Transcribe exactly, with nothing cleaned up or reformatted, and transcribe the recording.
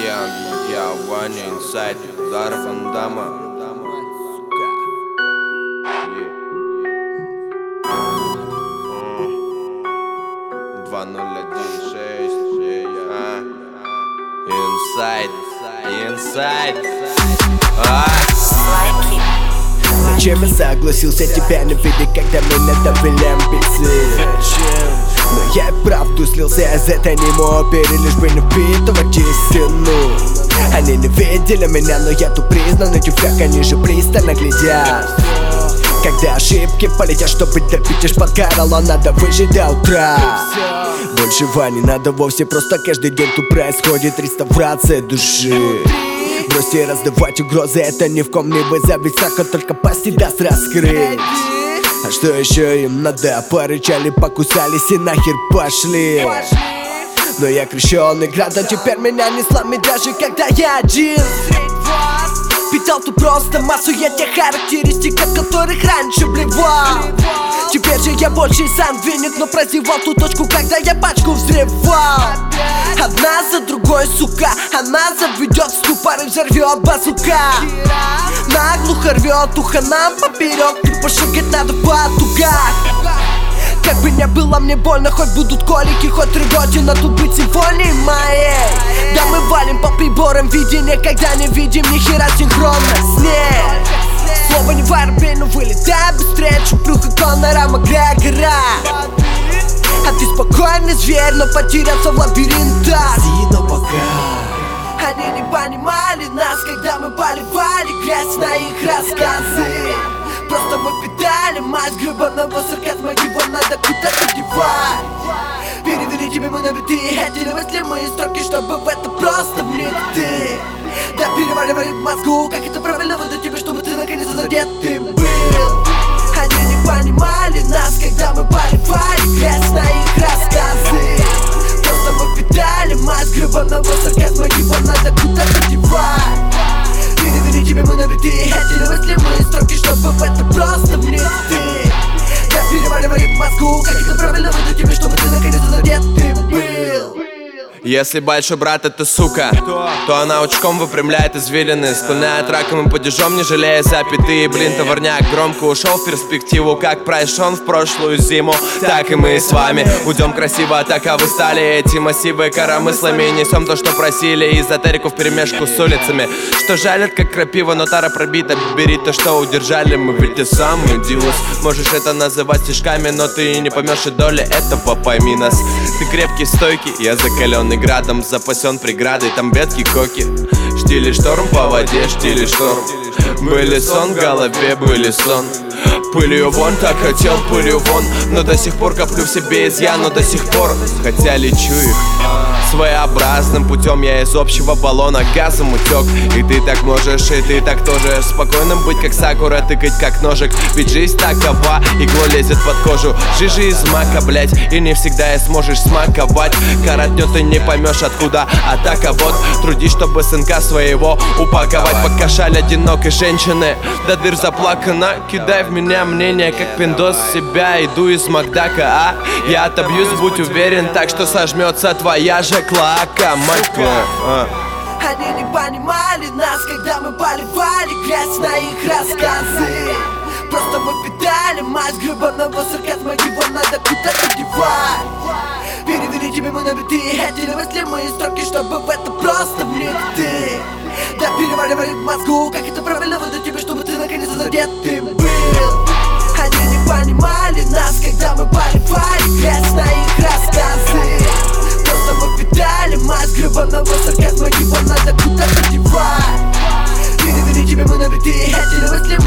Yeah, yeah, one inside, удар Ван Дамма. Два ноль один шесть. Inside, inside. Зачем я согласился тебя не видеть, когда меня давили амбиции? Но я и правду слился из этой немой оперы, лишь бы не впитывать истину. Они не видели меня, но я тут признан, на тебя они же пристально глядят. Когда ошибки полетят, чтобы добить шпат горла, надо выжить до утра. Большего не надо вовсе, просто каждый день тут происходит реставрация души. Бросьте раздавать угрозы, это ни в ком не вызовет страха, только пасти даст раскрыть. А что еще им надо? Порычали, покусались и нахер пошли. Но я крещеный градом, теперь меня не сломит, даже когда я один. Питал тут просто массу я тех характеристик, от которых раньше блевал. Теперь же я больше сам виник, но прозевал ту точку, когда я пачку взрывал. Одна за другой, сука, она заведет в ступор и взорвет базука. Наглухо рвет ухо нам поперек, и пошагать надо по дугах. Как бы не было мне больно, хоть будут колики, хоть рвётина, тут быть симфонией моей. Да мы валим по приборам видения, когда не видим ни хера синхронно с ней. Слово не воробей, но вылетай быстрее, чуплю как Конора Макгрегора. А ты спокойный зверь, но потерялся в лабиринтах. Но пока они не понимали нас, когда мы поливали грязь на их рассказы. Просто мы питали мать гребаного сарказма, его надо куда-то девать. Перевели тебе мы на биты, эти мыслимые строки, чтобы в это просто влить ты. Да переваривай в мозгу, как это правильно выдать тебе, чтобы ты наконец задетым был. Они не понимали нас, когда мы поливали грязь на их рассказы. Просто мы питали мать гребаного сарказма, его надо куда-то девать. Перевели тебе мы на биты, эти мыслимые строки, чтобы в это просто влить ты. Да переваривай в мозгу, как это правильно выдать тебе, чтобы ты наконец задетым был. Если большой брат это сука, то она очком выпрямляет извилины, склоняет раком и падежом, не жалея запятые. Блин, товарняк громко ушел в перспективу, как пройшон в прошлую зиму, так и мы с вами уйдем красиво, так а вы стали эти массивы коромыслами. Несем то, что просили, эзотерику вперемешку с улицами, что жалят как крапива, но тара пробита. Бери то, что удержали, мы ведь те самые дилус. Можешь это называть стишками, но ты не поймешь и доли этого, пойми нас. Ты крепкий, стойкий, я закаленный градом, запасен преградой, там ветки коки. Штили шторм по воде, штили шторм. Были сон в голове, были сон. Пылью вон, так хотел пылью вон. Но до сих пор коплю в себе изъян, но до сих пор, хотя лечу их своеобразным путем, я из общего баллона газом утек. И ты так можешь, и ты так тоже. Спокойным быть, как сакура, тыкать как ножик. Ведь жизнь такова, игло лезет под кожу. Жижи из мака, блять, и не всегда и сможешь смаковать. Коротнет и не поймешь откуда атака. Вот, трудись, чтобы сынка своего упаковать. Пока шаль одинокой женщины до дыр заплакана. Кидай в меня мнение, как пиндос себя. Иду из Макдака, а я отобьюсь, будь уверен. Так что сожмется твоя же клака, мать твою. а. Они не понимали нас, когда мы поливали грязь на их рассказы. Просто мы питали мать гребаного сарказма, его надо куда-то девать. Перевели тебе мы на биты, эти мыслимые строки, чтобы в это просто влить ты. Да переваривай в мозгу, как это правильно выдать тебе, чтобы ты наконец задетым был. Они не понимали нас, когда мы поливали грязь на их рассказы. Просто мы питали мать гребаного сарказма, его надо куда-то девать. Перевели тебе мы на биты, эти мысли